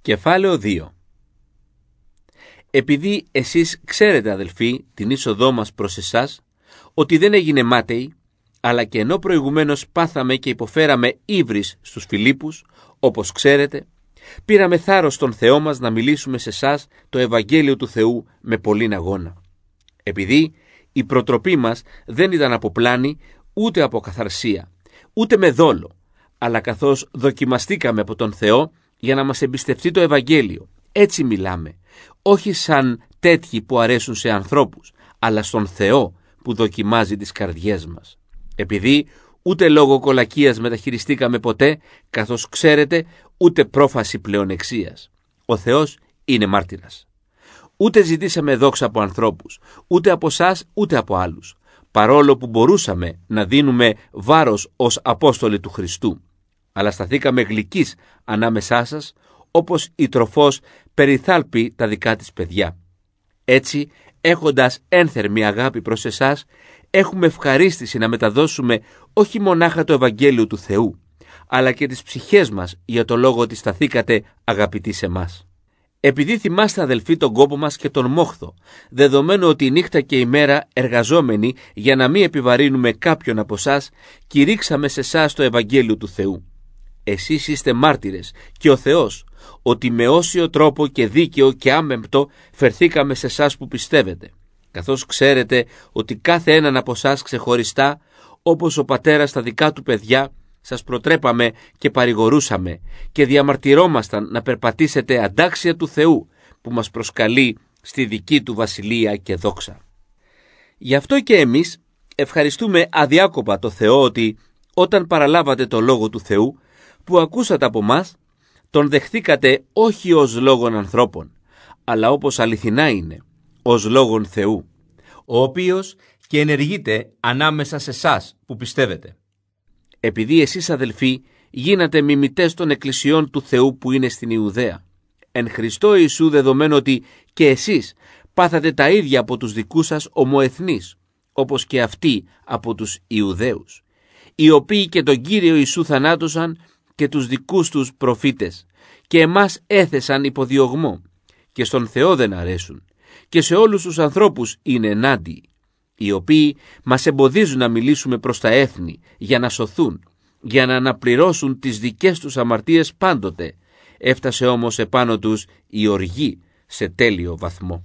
Κεφάλαιο 2. Επειδή εσείς ξέρετε, αδελφοί, την είσοδό μας προς εσάς, ότι δεν έγινε μάταιοι, αλλά και ενώ προηγουμένως πάθαμε και υποφέραμε ύβρις στους Φιλίππους, όπως ξέρετε, πήραμε θάρρος στον Θεό μας να μιλήσουμε σε εσάς το Ευαγγέλιο του Θεού με πολλήν αγώνα. Επειδή η προτροπή μας δεν ήταν από πλάνη, ούτε από καθαρσία, ούτε με δόλο, αλλά καθώς δοκιμαστήκαμε από τον Θεό για να μας εμπιστευτεί το Ευαγγέλιο. Έτσι μιλάμε, όχι σαν τέτοιοι που αρέσουν σε ανθρώπους, αλλά στον Θεό που δοκιμάζει τις καρδιές μας. Επειδή ούτε λόγω κολακίας μεταχειριστήκαμε ποτέ, καθώς ξέρετε, ούτε πρόφαση πλεονεξίας. Ο Θεός είναι μάρτυρας. Ούτε ζητήσαμε δόξα από ανθρώπους, ούτε από εσάς, ούτε από άλλους, παρόλο που μπορούσαμε να δίνουμε βάρος ως Απόστολοι του Χριστού. Αλλά σταθήκαμε γλυκείς ανάμεσά σας, όπως η τροφός περιθάλπει τα δικά της παιδιά. Έτσι, έχοντας ένθερμη αγάπη προς εσάς, έχουμε ευχαρίστηση να μεταδώσουμε όχι μονάχα το Ευαγγέλιο του Θεού, αλλά και τις ψυχές μας για το λόγο ότι σταθήκατε αγαπητοί σε μας. Επειδή θυμάστε, αδελφοί, τον κόπο μας και τον μόχθο, δεδομένου ότι η νύχτα και η μέρα εργαζόμενοι για να μην επιβαρύνουμε κάποιον από εσάς, κηρύξαμε σε εσάς το Ευαγγέλιο του Θεού. Εσείς είστε μάρτυρες και ο Θεός, ότι με όσιο τρόπο και δίκαιο και άμεμπτο φερθήκαμε σε εσάς που πιστεύετε, καθώς ξέρετε ότι κάθε έναν από εσάς ξεχωριστά, όπως ο πατέρας τα δικά του παιδιά, σας προτρέπαμε και παρηγορούσαμε και διαμαρτυρόμασταν να περπατήσετε αντάξια του Θεού που μας προσκαλεί στη δική του βασιλεία και δόξα. Γι' αυτό και εμείς ευχαριστούμε αδιάκοπα το Θεό ότι όταν παραλάβατε το Λόγο του Θεού που ακούσατε από μας, τον δεχθήκατε όχι ως λόγον ανθρώπων, αλλά όπως αληθινά είναι, ως λόγον Θεού, ο οποίος και ενεργείται ανάμεσα σε εσάς που πιστεύετε. Επειδή εσείς, αδελφοί, γίνατε μιμητές των εκκλησιών του Θεού που είναι στην Ιουδαία, εν Χριστώ Ιησού, δεδομένου ότι και εσείς πάθατε τα ίδια από τους δικούς σας ομοεθνείς, όπως και αυτοί από τους Ιουδαίους, οι οποίοι και τον Κύριο Ιησού θανάτωσαν και τους δικούς τους προφήτες, και εμάς έθεσαν υποδιωγμό, και στον Θεό δεν αρέσουν, και σε όλους τους ανθρώπους είναι ενάντιοι, οι οποίοι μας εμποδίζουν να μιλήσουμε προς τα έθνη για να σωθούν, για να αναπληρώσουν τις δικές τους αμαρτίες πάντοτε. Έφτασε όμως επάνω τους η οργή σε τέλειο βαθμό.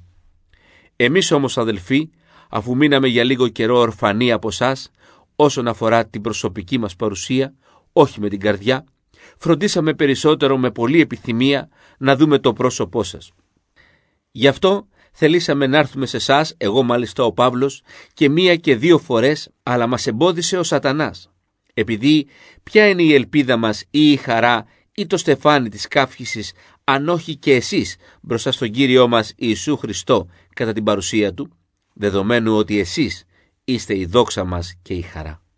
Εμείς όμως, αδελφοί, αφού μείναμε για λίγο καιρό ορφανοί από εσάς, όσον αφορά την προσωπική μας παρουσία, όχι με την καρδιά, φροντίσαμε περισσότερο με πολλή επιθυμία να δούμε το πρόσωπό σας. Γι' αυτό θελήσαμε να έρθουμε σε εσάς, εγώ μάλιστα ο Παύλος, και 1 και 2 φορές, αλλά μας εμπόδισε ο Σατανάς. Επειδή ποια είναι η ελπίδα μας ή η χαρά ή το στεφάνι της καύχησης, αν όχι και εσείς μπροστά στον Κύριό μας Ιησού Χριστό κατά την παρουσία Του, δεδομένου ότι εσείς είστε η δόξα μας και η χαρά.